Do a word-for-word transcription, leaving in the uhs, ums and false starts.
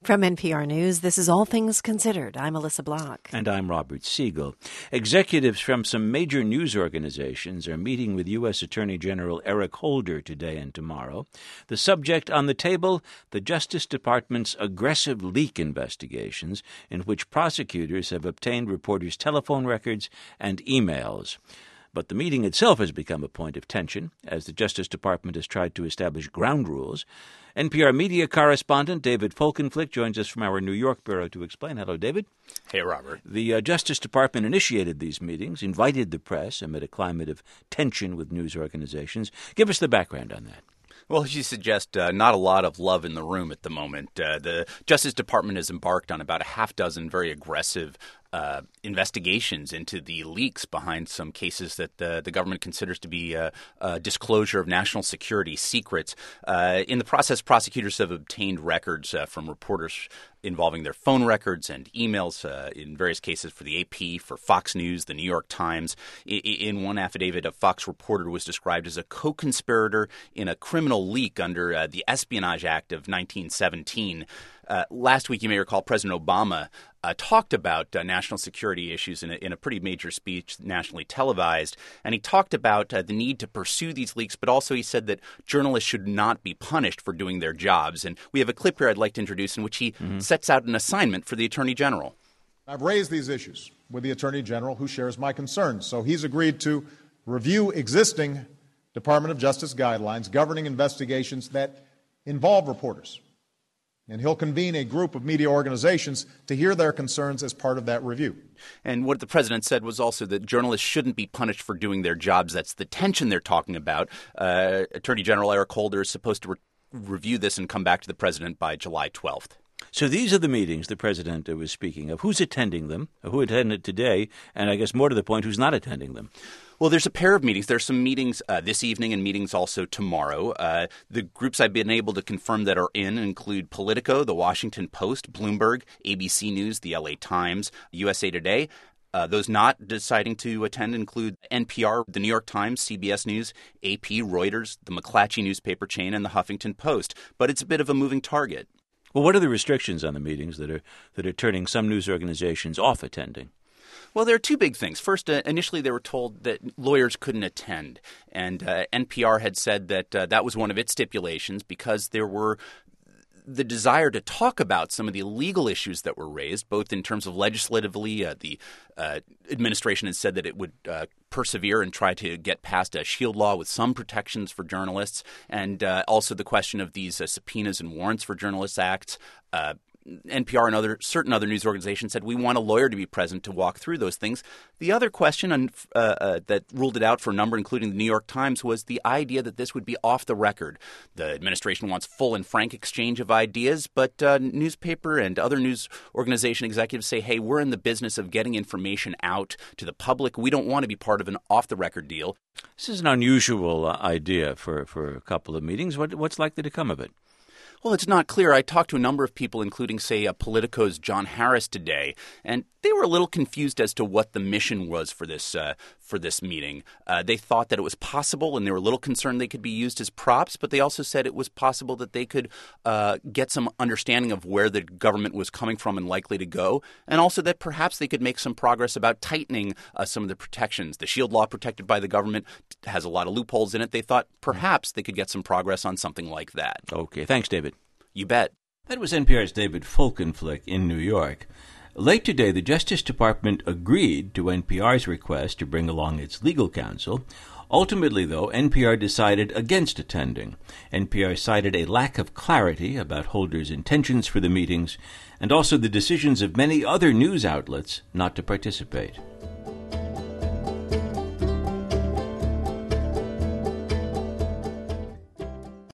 From N P R News, this is All Things Considered. I'm Melissa Block. And I'm Robert Siegel. Executives from some major news organizations are meeting with U S. Attorney General Eric Holder today and tomorrow. The subject on the table, the Justice Department's aggressive leak investigations in which prosecutors have obtained reporters' telephone records and emails. But the meeting itself has become a point of tension as the Justice Department has tried to establish ground rules. N P R media correspondent David Folkenflik joins us from our New York bureau to explain. Hello, David. Hey, Robert. The uh, Justice Department initiated these meetings, invited the press amid a climate of tension with news organizations. Give us the background on that. Well, as you suggest, uh, not a lot of love in the room at the moment. Uh, the Justice Department has embarked on about a half dozen very aggressive uh, investigations into the leaks behind some cases that the, the government considers to be uh, uh, disclosure of national security secrets. Uh, in the process, prosecutors have obtained records uh, from reporters involving their phone records and emails uh, in various cases for the A P, for Fox News, the New York Times. I, in one affidavit, a Fox reporter was described as a co-conspirator in a criminal leak under uh, the Espionage Act of nineteen seventeen. Uh, last week, you may recall, President Obama uh, talked about uh, national security issues in a, in a pretty major speech, nationally televised, and he talked about uh, the need to pursue these leaks, but also he said that journalists should not be punished for doing their jobs. And we have a clip here I'd like to introduce in which he mm-hmm. sets out an assignment for the Attorney General. I've raised these issues with the Attorney General, who shares my concerns, so he's agreed to review existing Department of Justice guidelines governing investigations that involve reporters. And he'll convene a group of media organizations to hear their concerns as part of that review. And what the president said was also that journalists shouldn't be punished for doing their jobs. That's the tension they're talking about. Uh, Attorney General Eric Holder is supposed to re- review this and come back to the president by July twelfth. So these are the meetings the president was speaking of. Who's attending them? Who attended today? And I guess more to the point, who's not attending them? Well, there's a pair of meetings. There's some meetings uh, this evening and meetings also tomorrow. Uh, the groups I've been able to confirm that are in include Politico, The Washington Post, Bloomberg, A B C News, The L A Times, U S A Today. Uh, those not deciding to attend include N P R, The New York Times, C B S News, A P, Reuters, the McClatchy newspaper chain, and The Huffington Post. But it's a bit of a moving target. Well, what are the restrictions on the meetings that are that are turning some news organizations off attending? Well, there are two big things. First, uh, initially they were told that lawyers couldn't attend, and uh, N P R had said that uh, that was one of its stipulations because there were the desire to talk about some of the legal issues that were raised, both in terms of legislatively. Uh, the uh, administration had said that it would uh, persevere and try to get past a shield law with some protections for journalists, and uh, also the question of these uh, subpoenas and warrants for journalists acts. Uh, N P R and other certain other news organizations said we want a lawyer to be present to walk through those things. The other question uh, uh, that ruled it out for a number, including the New York Times, was the idea that this would be off the record. The administration wants full and frank exchange of ideas, but uh, newspaper and other news organization executives say, hey, we're in the business of getting information out to the public. We don't want to be part of an off-the-record deal. This is an unusual uh, idea for, for a couple of meetings. What, what's likely to come of it? Well, it's not clear. I talked to a number of people, including, say, uh, Politico's John Harris today, and they were a little confused as to what the mission was for this uh, for this meeting. Uh, they thought that it was possible, and they were a little concerned they could be used as props, but they also said it was possible that they could uh, get some understanding of where the government was coming from and likely to go, and also that perhaps they could make some progress about tightening uh, some of the protections. The shield law protected by the government has a lot of loopholes in it. They thought perhaps they could get some progress on something like that. Okay. Thanks, David. You bet. That was N P R's David Folkenflik in New York. Late today, the Justice Department agreed to N P R's request to bring along its legal counsel. Ultimately, though, N P R decided against attending. N P R cited a lack of clarity about Holder's intentions for the meetings and also the decisions of many other news outlets not to participate.